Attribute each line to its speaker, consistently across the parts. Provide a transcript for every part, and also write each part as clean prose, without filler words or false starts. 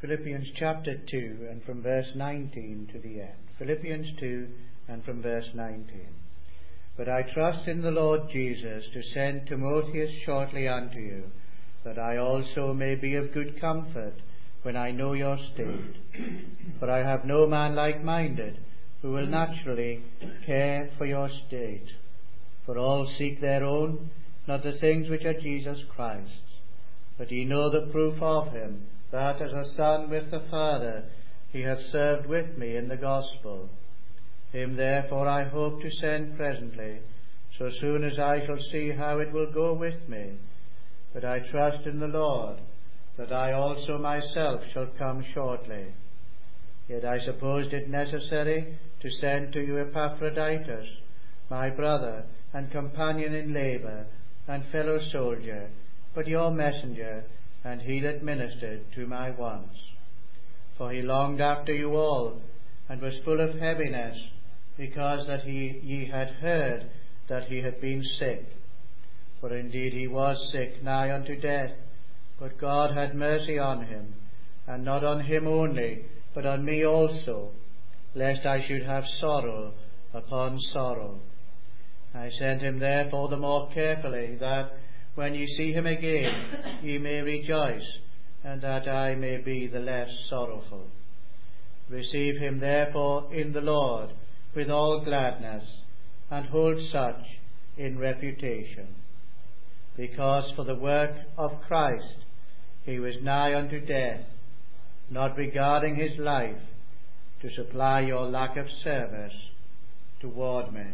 Speaker 1: Philippians chapter 2 and from verse 19 to the end. Philippians 2 and from verse 19. But I trust in the Lord Jesus to send Timotheus shortly unto you, that I also may be of good comfort when I know your state. For I have no man like-minded, who will naturally care for your state. For all seek their own, not the things which are Jesus Christ's. But ye know the proof of him, that as a son with the Father he hath served with me in the gospel. Him therefore I hope to send presently, so soon as I shall see how it will go with me. But I trust in the Lord, that I also myself shall come shortly. Yet I supposed it necessary to send to you Epaphroditus, my brother and companion in labour, and fellow soldier, but your messenger, and he that ministered to my wants. For he longed after you all, and was full of heaviness, because that ye had heard that he had been sick. For indeed he was sick, nigh unto death, but God had mercy on him, and not on him only, but on me also, lest I should have sorrow upon sorrow. I sent him therefore the more carefully, that when ye see him again, ye may rejoice, and that I may be the less sorrowful. Receive him therefore in the Lord with all gladness, and hold such in reputation. Because for the work of Christ he was nigh unto death, not regarding his life, to supply your lack of service toward me.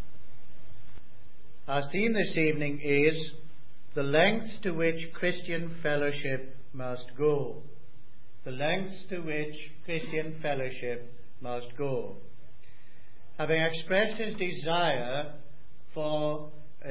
Speaker 1: Our theme this evening is the lengths to which Christian fellowship must go. The lengths to which Christian fellowship must go. Having expressed his desire for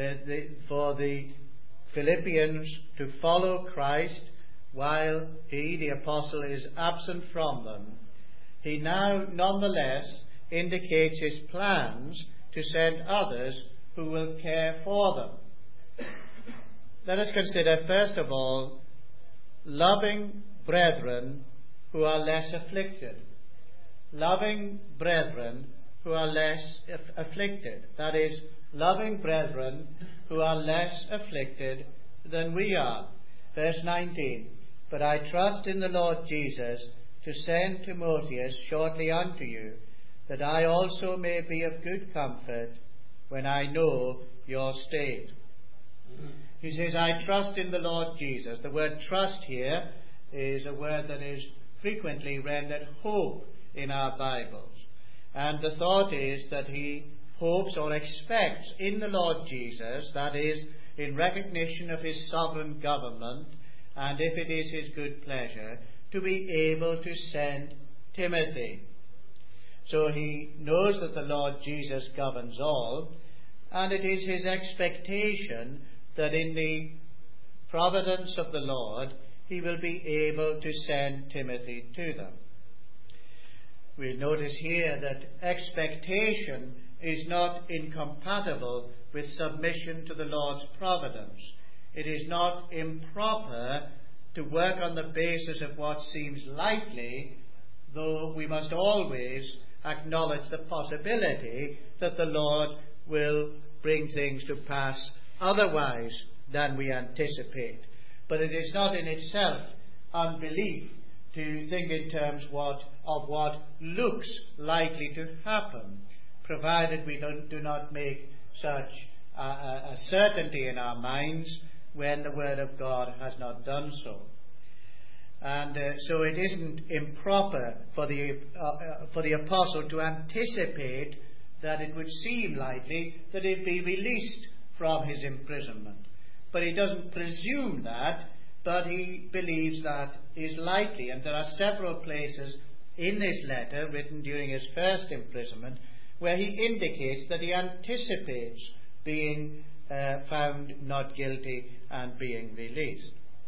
Speaker 1: the Philippians to follow Christ while he, the apostle, is absent from them, he now nonetheless indicates his plans to send others who will care for them. Let us consider first of all loving brethren who are less afflicted. Loving brethren who are less afflicted. That is, loving brethren who are less afflicted than we are. Verse 19. But I trust in the Lord Jesus to send Timotheus shortly unto you, that I also may be of good comfort when I know your state. He says, I trust in the Lord Jesus. The word trust here is a word that is frequently rendered hope in our Bibles. And the thought is that he hopes or expects in the Lord Jesus, that is, in recognition of his sovereign government, and if it is his good pleasure, to be able to send Timothy. So he knows that the Lord Jesus governs all, and it is his expectation that in the providence of the Lord he will be able to send Timothy to them. We'll notice here that expectation is not incompatible with submission to the Lord's providence. It is not improper to work on the basis of what seems likely, though we must always acknowledge the possibility that the Lord will bring things to pass otherwise than we anticipate. But it is not in itself unbelief to think in terms of what looks likely to happen, provided we do not make such a certainty in our minds when the Word of God has not done so. And so it isn't improper for the apostle to anticipate that it would seem likely that he'd be released from his imprisonment. But he doesn't presume that, but he believes that is likely. And there are several places in this letter, written during his first imprisonment, where he indicates that he anticipates being found not guilty and being released.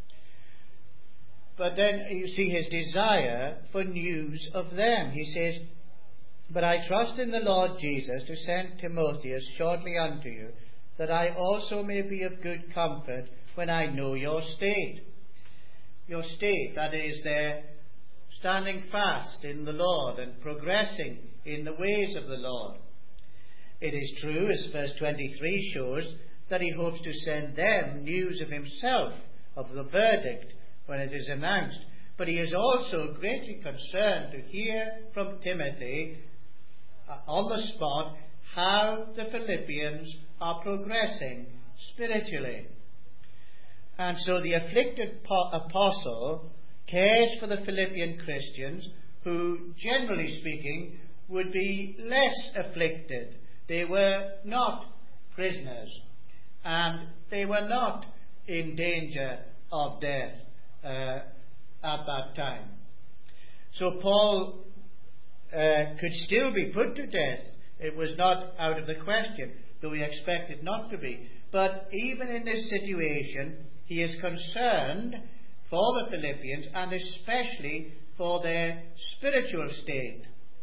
Speaker 1: But then you see his desire for news of them. He says, But I trust in the Lord Jesus to send Timotheus shortly unto you, that I also may be of good comfort when I know your state. Your state, that is, their standing fast in the Lord and progressing in the ways of the Lord. It is true, as verse 23 shows, that he hopes to send them news of himself, of the verdict, when it is announced. But he is also greatly concerned to hear from Timothy on the spot how the Philippians are progressing spiritually. And so the afflicted apostle cares for the Philippian Christians who, generally speaking, would be less afflicted. They were not prisoners, and they were not in danger of death at that time. So Paul could still be put to death. It was not out of the question, though he expected not to be. But even in this situation, he is concerned for the Philippians, and especially for their spiritual state.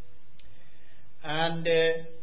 Speaker 1: And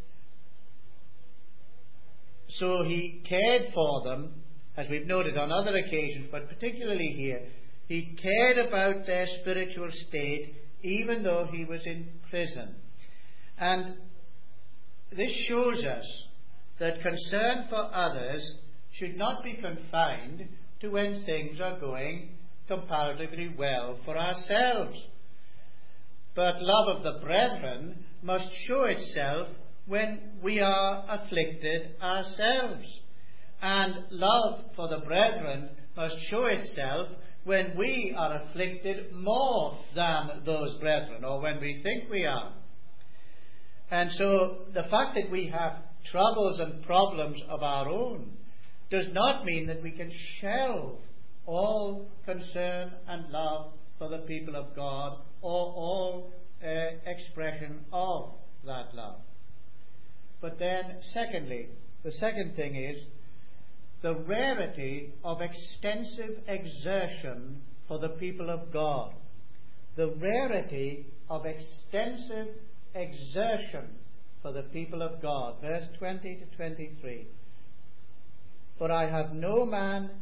Speaker 1: so he cared for them, as we've noted on other occasions, but particularly here. He cared about their spiritual state, even though he was in prison. And this shows us that concern for others should not be confined to when things are going comparatively well for ourselves. But love of the brethren must show itself when we are afflicted ourselves. And love for the brethren must show itself when we are afflicted more than those brethren, or when we think we are. And so the fact that we have troubles and problems of our own does not mean that we can shelve all concern and love for the people of God, or all expression of that love. But then, secondly, the second thing is the rarity of extensive exertion for the people of God. The rarity of extensive exertion for the people of God. Verse 20 to 23. For I have no man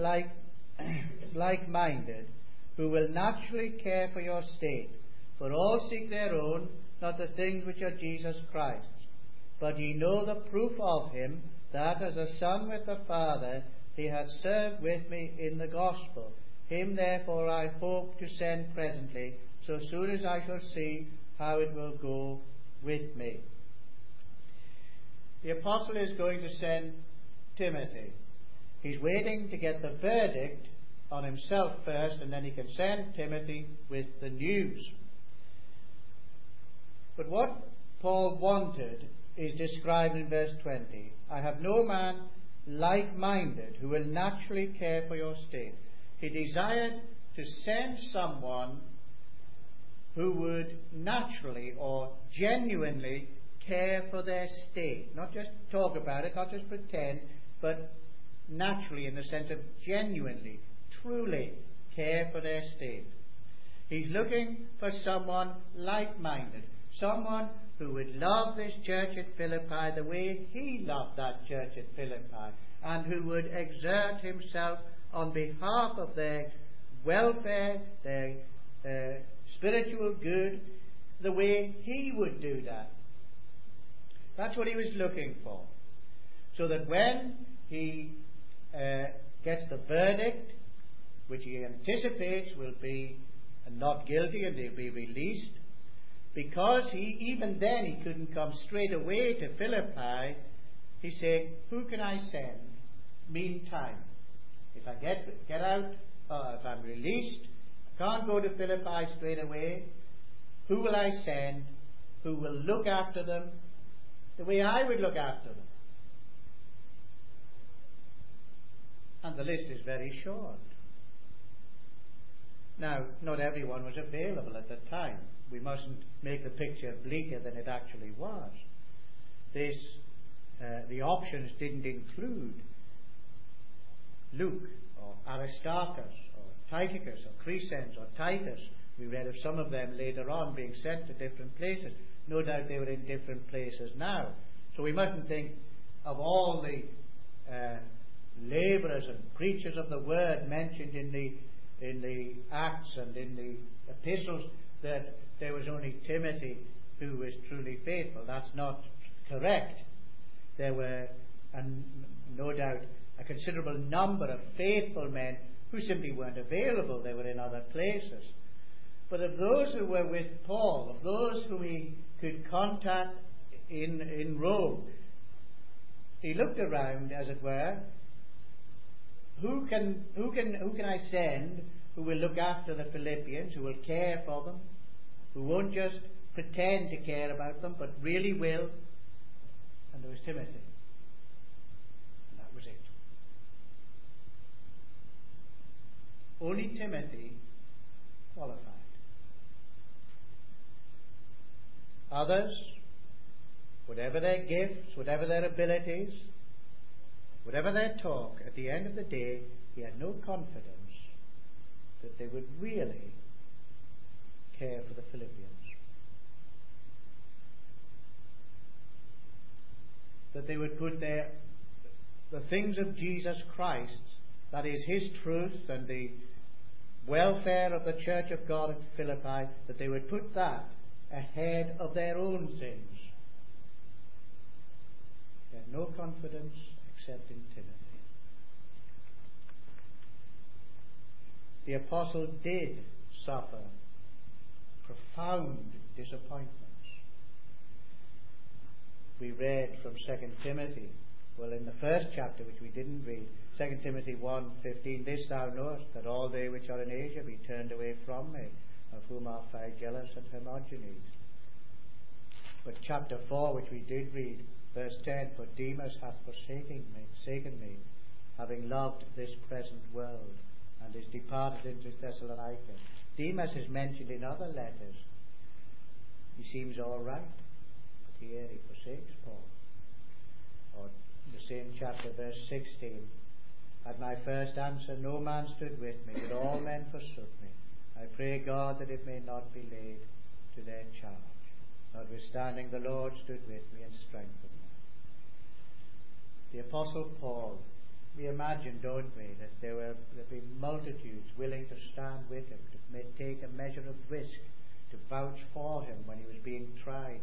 Speaker 1: like-minded who will naturally care for your state. For all seek their own, not the things which are Jesus Christ's. But ye know the proof of him, that as a son with the Father, he hath served with me in the gospel. Him therefore I hope to send presently, so soon as I shall see how it will go with me. The apostle is going to send Timothy. He's waiting to get the verdict on himself first, and then he can send Timothy with the news. But what Paul wanted is described in verse 20. I have no man like-minded who will naturally care for your state. He desired to send someone who would naturally or genuinely care for their state. Not just talk about it, not just pretend, but naturally, in the sense of genuinely, truly care for their state. He's looking for someone like-minded, someone who would love this church at Philippi the way he loved that church at Philippi, and who would exert himself on behalf of their welfare, their spiritual good, the way he would do that. That's what he was looking for. So that when he gets the verdict, which he anticipates will be not guilty and they'll be released, because even then he couldn't come straight away to Philippi, he said, who can I send meantime? If I get out, if I'm released, I can't go to Philippi straight away, who will I send who will look after them the way I would look after them? And the list is very short. Now, not everyone was available at the time. We mustn't make the picture bleaker than it actually was. The options didn't include Luke or Aristarchus or Tychicus or Crescens or Titus. We read of some of them later on being sent to different places. No doubt they were in different places now. So we mustn't think of all the labourers and preachers of the word mentioned in the Acts and in the epistles that there was only Timothy who was truly faithful. That's not correct. There were, and no doubt, a considerable number of faithful men who simply weren't available. They were in other places. But of those who were with Paul, of those whom he could contact in Rome, he looked around, as it were. Who can I send who will look after the Philippians, who will care for them, who won't just pretend to care about them, but really will? And there was Timothy. And that was it. Only Timothy qualified. Others, whatever their gifts, whatever their abilities, whatever their talk, at the end of the day, he had no confidence that they would really care for the Philippians. That they would put the things of Jesus Christ, that is His truth and the welfare of the Church of God at Philippi, that they would put that ahead of their own sins. They had no confidence except in Timothy. The apostle did suffer profound disappointments. We read from 2 Timothy, well, in the first chapter, which we didn't read, 2 Timothy 1:15, "This thou knowest, that all they which are in Asia be turned away from me, of whom are Phygellus and Hermogenes." But chapter 4, which we did read, verse 10, "For Demas hath forsaken me, having loved this present world, and is departed into Thessalonica." Demas is mentioned in other letters. He seems all right, but here he forsakes Paul. Or the same chapter, verse 16, "At my first answer no man stood with me, but all men forsook me. I pray God that it may not be laid to their charge. Notwithstanding the Lord stood with me and strengthened me." The Apostle Paul, we imagine, don't we, that there'd be multitudes willing to stand with him, to take a measure of risk, to vouch for him when he was being tried.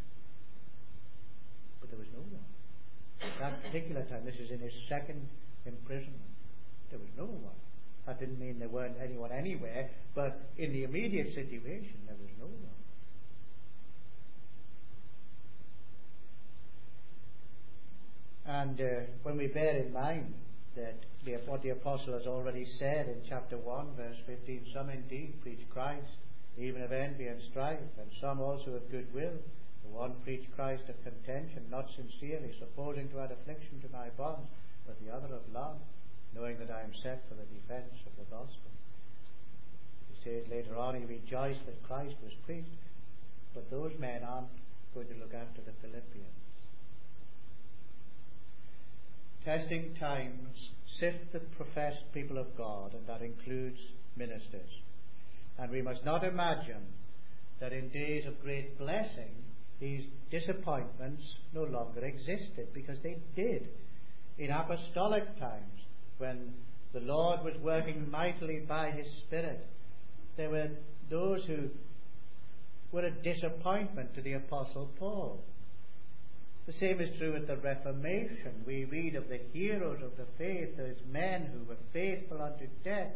Speaker 1: But there was no one. At that particular time, this is in his second imprisonment, there was no one. That didn't mean there weren't anyone anywhere, but in the immediate situation, there was no one. And when we bear in mind that what the apostle has already said in chapter 1, verse 15, "Some indeed preach Christ, even of envy and strife, and some also of goodwill. The one preached Christ of contention, not sincerely, supposing to add affliction to my bonds, but the other of love, knowing that I am set for the defense of the gospel." He says later on, he rejoiced that Christ was preached, but those men aren't going to look after the Philippians. Testing times sift the professed people of God, and that includes ministers. And we must not imagine that in days of great blessing, these disappointments no longer existed, because they did. In apostolic times, when the Lord was working mightily by His Spirit, there were those who were a disappointment to the Apostle Paul. The same is true at the Reformation. We read of the heroes of the faith, those men who were faithful unto death.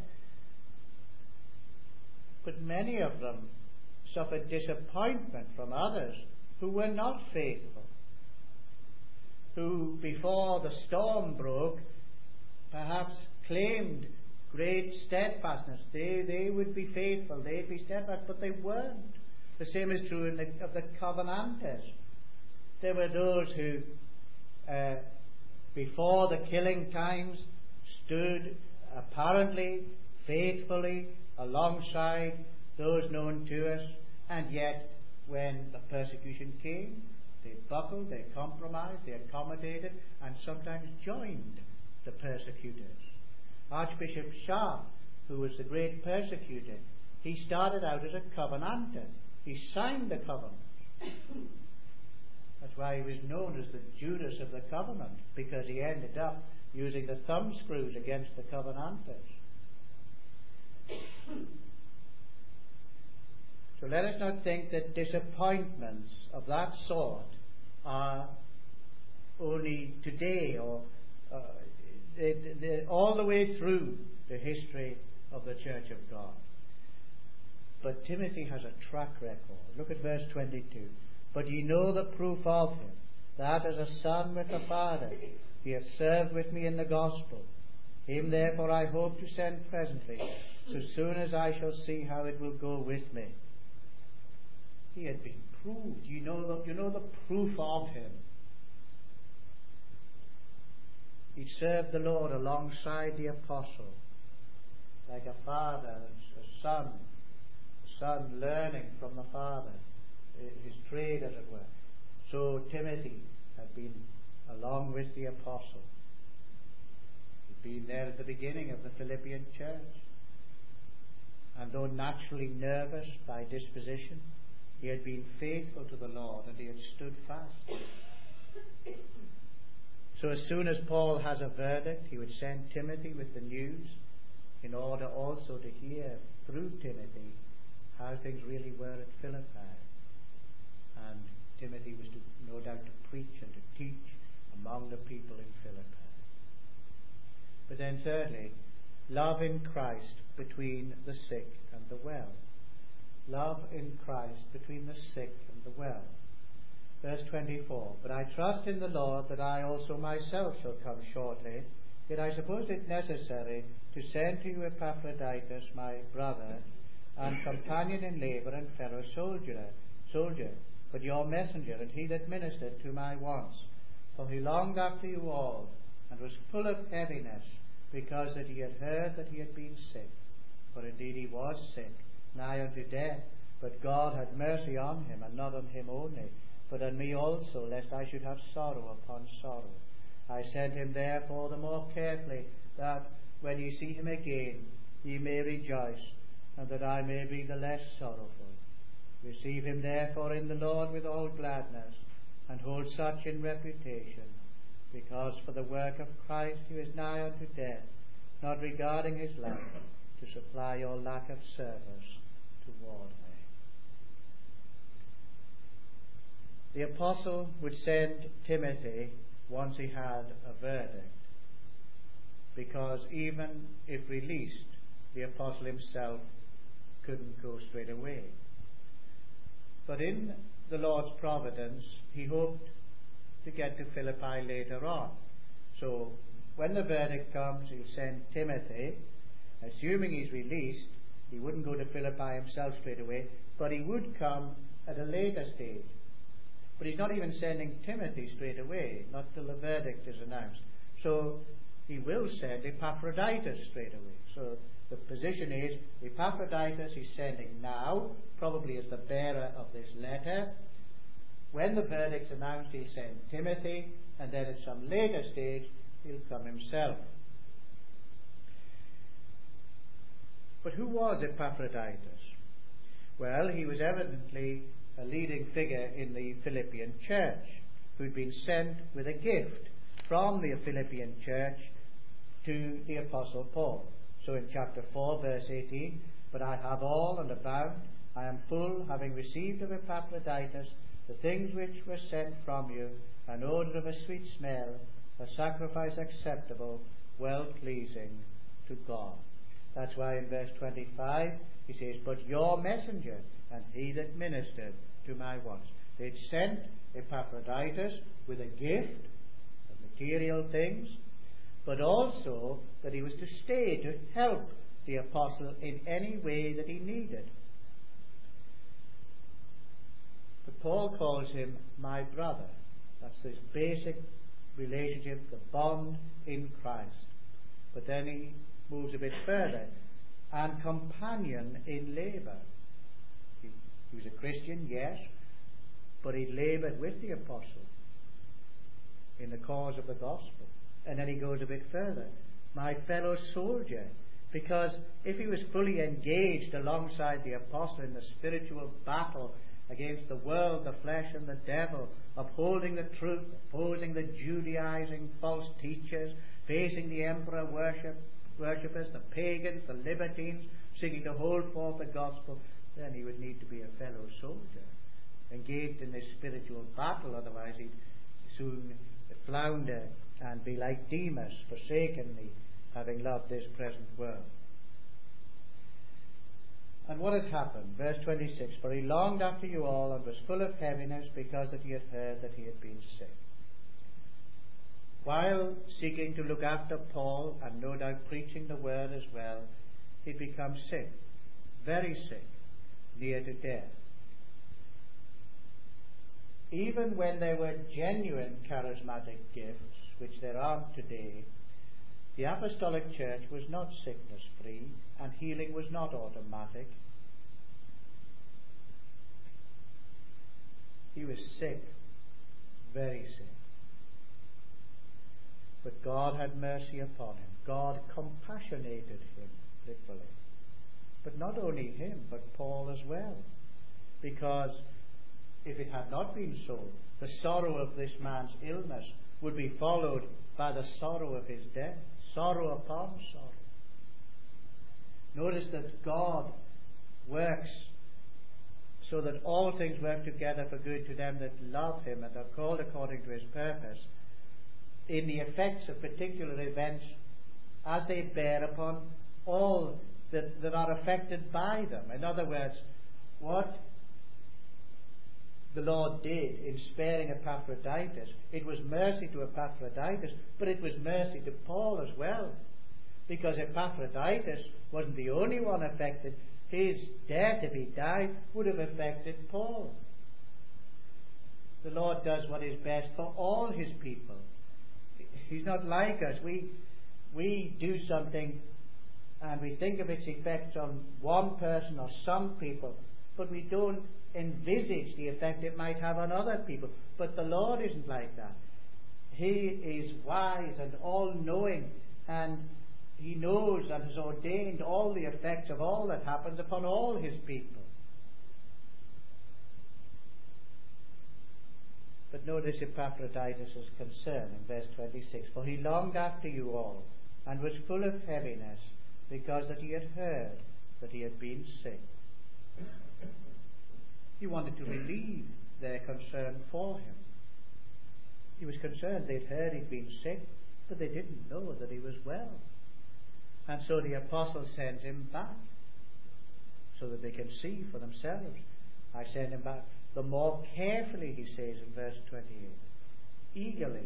Speaker 1: But many of them suffered disappointment from others who were not faithful, who before the storm broke perhaps claimed great steadfastness. They would be faithful, they'd be steadfast, but they weren't. The same is true of the Covenanters. There were those who, before the killing times, stood apparently faithfully alongside those known to us, and yet when the persecution came, they buckled, they compromised, they accommodated, and sometimes joined the persecutors. Archbishop Sharp, who was the great persecutor, he started out as a Covenanter. He signed the covenant. That's why he was known as the Judas of the covenant, because he ended up using the thumbscrews against the Covenanters. So But let us not think that disappointments of that sort are only today or they're all the way through the history of the Church of God. But Timothy has a track record. Look at verse 22. But ye know the proof of him, that as a son with a father, he hath served with me in the gospel. Him therefore I hope to send presently, so soon as I shall see how it will go with me. He had been proved. You know the proof of him. He served the Lord alongside the apostle, like a father and a son learning from the father, his trade as it were. So Timothy had been along with the apostle. He'd been there at the beginning of the Philippian church. And though naturally nervous by disposition, he had been faithful to the Lord and he had stood fast. So as soon as Paul has a verdict, he would send Timothy with the news in order also to hear through Timothy how things really were at Philippi. And Timothy was no doubt to preach and to teach among the people in Philippi. But then thirdly, love in Christ between the sick and the well. Love in Christ between the sick and the well. Verse 24, but I trust in the Lord that I also myself shall come shortly, yet I suppose it necessary to send to you Epaphroditus, my brother, and companion in labour and fellow soldier, but your messenger, and he that ministered to my wants. For he longed after you all, and was full of heaviness, because that he had heard that he had been sick. For indeed he was sick, nigh unto death, but God had mercy on him, and not on him only, but on me also, lest I should have sorrow upon sorrow. I sent him therefore the more carefully, that when ye see him again, ye may rejoice, and that I may be the less sorrowful. Receive him therefore in the Lord with all gladness, and hold such in reputation, because for the work of Christ he is nigh unto death, not regarding his life, to supply your lack of service toward me. The apostle would send Timothy once he had a verdict, because even if released, the apostle himself couldn't go straight away. But in the Lord's providence, he hoped to get to Philippi later on. So when the verdict comes, he'll send Timothy. Assuming he's released, he wouldn't go to Philippi himself straight away, but he would come at a later stage. But he's not even sending Timothy straight away, not till the verdict is announced. So he will send Epaphroditus straight away. So the position is, Epaphroditus he's sending now, probably as the bearer of this letter. When the verdict's announced, he'll send Timothy, and then at some later stage, he'll come himself. But who was Epaphroditus? Well, he was evidently a leading figure in the Philippian church, who'd been sent with a gift from the Philippian church to the Apostle Paul. So in chapter 4, verse 18, but I have all and abound, I am full, having received of Epaphroditus the things which were sent from you, an odour of a sweet smell, a sacrifice acceptable, well-pleasing to God. That's why in verse 25 he says, but your messenger, and he that ministered to my wants. They'd sent Epaphroditus with a gift of material things, but also that he was to stay to help the apostle in any way that he needed. But Paul calls him my brother. That's this basic relationship, the bond in Christ. But then he moves a bit further, and companion in labour. He was a Christian, yes, but he laboured with the apostle in the cause of the gospel. And then he goes a bit further, my fellow soldier, because if he was fully engaged alongside the apostle in the spiritual battle against the world, the flesh and the devil, upholding the truth, opposing the Judaizing false teachers, facing the emperor worshippers, the pagans, the libertines, seeking to hold forth the gospel, then he would need to be a fellow soldier, engaged in this spiritual battle, otherwise he'd soon flounder and be like Demas, forsaken me, having loved this present world. And what had happened? Verse 26, for he longed after you all and was full of heaviness because that he had heard that he had been sick. While seeking to look after Paul and no doubt preaching the word as well, he'd become sick, very sick, near to death. Even when there were genuine charismatic gifts, which there aren't today, the apostolic church was not sickness free and healing was not automatic. He was sick, very sick. But God had mercy upon him. God compassionated him, literally. But not only him, but Paul as well. Because if it had not been so, the sorrow of this man's illness would be followed by the sorrow of his death. Sorrow upon sorrow. Notice that God works so that all things work together for good to them that love him and are called according to his purpose, in the effects of particular events as they bear upon all that are affected by them. In other words, what the Lord did in sparing Epaphroditus, it was mercy to Epaphroditus, but it was mercy to Paul as well, because Epaphroditus wasn't the only one affected. His death, if he died, would have affected Paul. The Lord does what is best for all his people. He's not like us. We do something and we think of its effects on one person or some people, but we don't envisage the effect it might have on other people. But the Lord isn't like that. He is wise and all-knowing, and he knows and has ordained all the effects of all that happens upon all his people. But notice Epaphroditus' concern in verse 26. For he longed after you all, and was full of heaviness, because that he had heard that he had been sick. He wanted to relieve their concern for him. He was concerned they'd heard he'd been sick, but they didn't know that he was well. And so the apostle sends him back, so that they can see for themselves. I send him back the more carefully, he says in verse 28, eagerly.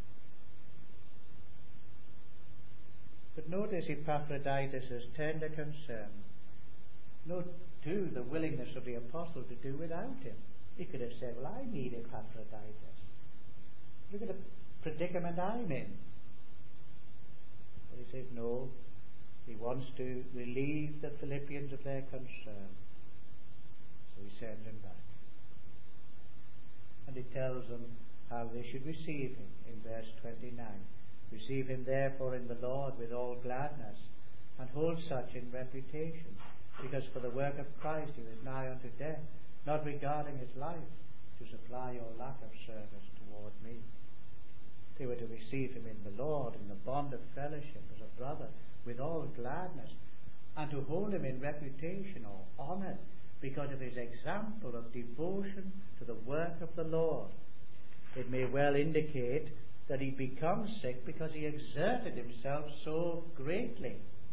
Speaker 1: But notice Epaphroditus' tender concern. Note too the willingness of the apostle to do without him. He could have said, well, I need Epaphroditus. Look at the predicament I'm in. But he says, no. He wants to relieve the Philippians of their concern. So he sends him back. And he tells them how they should receive him in verse 29. Receive him therefore in the Lord with all gladness, and hold such in reputation, because for the work of Christ he was nigh unto death, not regarding his life, to supply your lack of service toward me. They were to receive him in the Lord, in the bond of fellowship as a brother, with all gladness, and to hold him in reputation or honour because of his example of devotion to the work of the Lord. It may well indicate that he becomes sick because he exerted himself so greatly.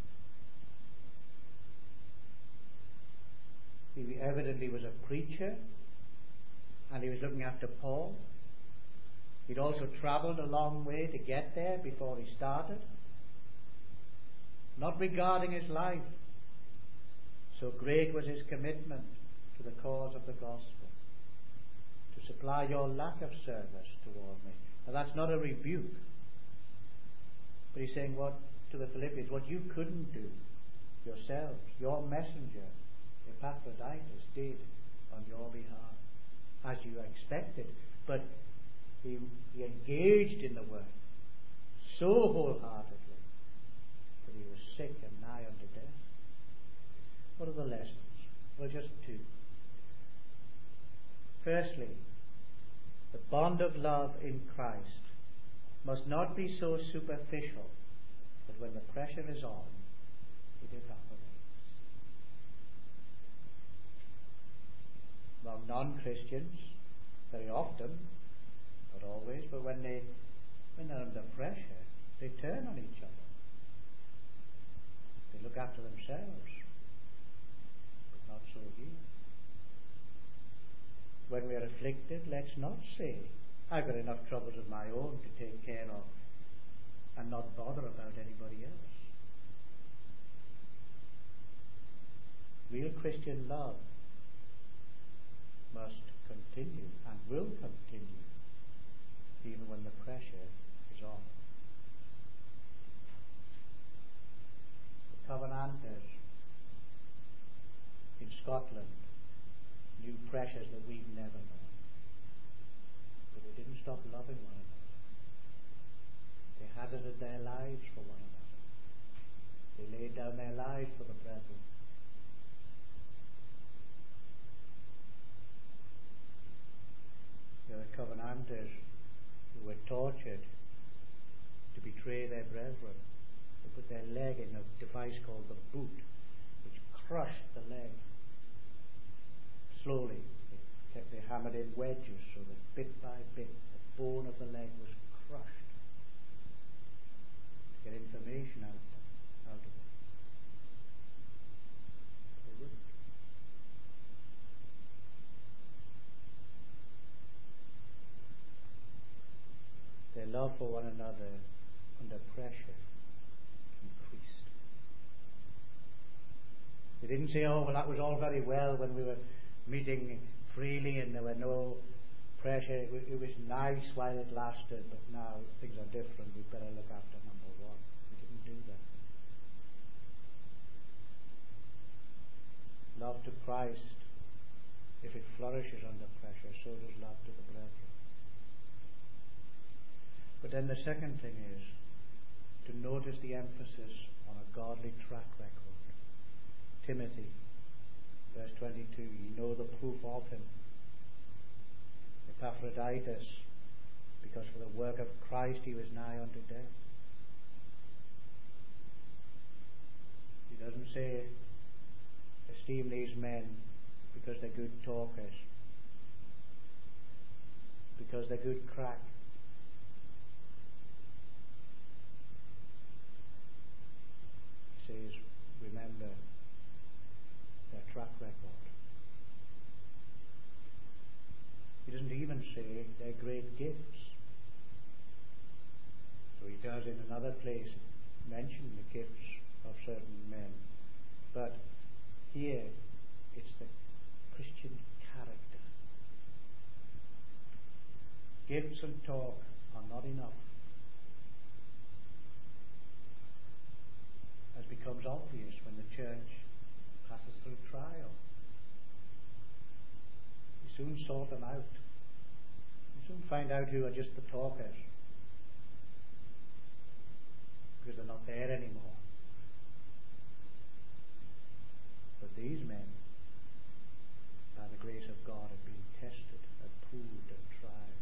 Speaker 1: He evidently was a preacher, and he was looking after Paul. He'd also travelled a long way to get there before he started, not regarding his life. So great was his commitment to the cause of the gospel, to supply your lack of service toward me. Now that's not a rebuke, but he's saying what to the Philippians, what you couldn't do yourselves, your messenger Epaphroditus did on your behalf, as you expected. But he engaged in the work so wholeheartedly that he was sick and nigh unto death. What are the lessons? Well, just two. Firstly, the bond of love in Christ must not be so superficial that when the pressure is on, it evaporates. non-Christians, very often, not always, but when they're under pressure, they turn on each other. They look after themselves, but not so here. When we are afflicted, let's not say, I've got enough troubles of my own to take care of, and not bother about anybody else. Real Christian love must continue and will continue even when the pressure is on. The Covenanters in Scotland knew pressures that we've never known, but they didn't stop loving one another. They hazarded their lives for one another. They laid down their lives for the brethren. There were Covenanters who were tortured to betray their brethren. They put their leg in a device called the boot, which crushed the leg. Slowly, they hammered in wedges so that bit by bit the bone of the leg was crushed to get information out of it. They wouldn't. Their love for one another under pressure increased. They didn't say, oh, well, that was all very well when we were meeting freely and there were no pressure. It was nice while it lasted, but now things are different. We'd better look after number one. We didn't do that. Love to Christ, if it flourishes under pressure, so does love to the brethren. But then the second thing is to notice the emphasis on a godly track record. Timothy, verse 22, you know the proof of him. Epaphroditus, because for the work of Christ he was nigh unto death. He doesn't say, esteem these men because they're good talkers, because they're good crack. He says, remember their track record. He doesn't even say they're great gifts. So he does in another place mention the gifts of certain men. But here it's the Christian character. Gifts and talk are not enough. As becomes obvious when the church passes through trial. You soon sort them out. You soon find out who are just the talkers, because they're not there anymore. But these men, by the grace of God, have been tested, approved and tried.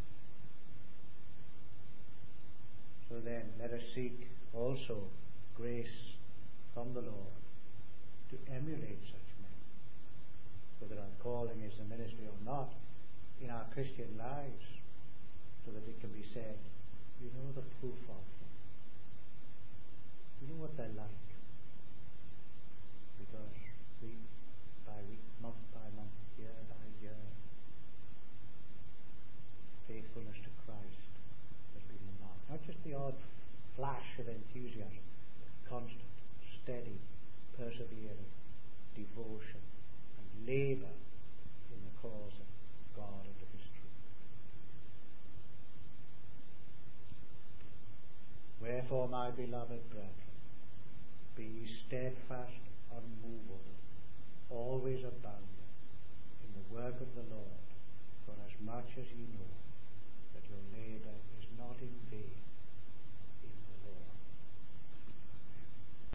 Speaker 1: So then, let us seek also grace from the Lord to emulate such men, whether our calling is the ministry or not, in our Christian lives, so that it can be said, you know the proof of them. You know what they're like. Because week by week, month by month, year by year, faithfulness to Christ has been the mark. Not just the odd flash of enthusiasm, but constant, steady, persevering devotion and labour in the cause of God and of His truth. Wherefore, my beloved brethren, be ye steadfast, unmovable, always abounding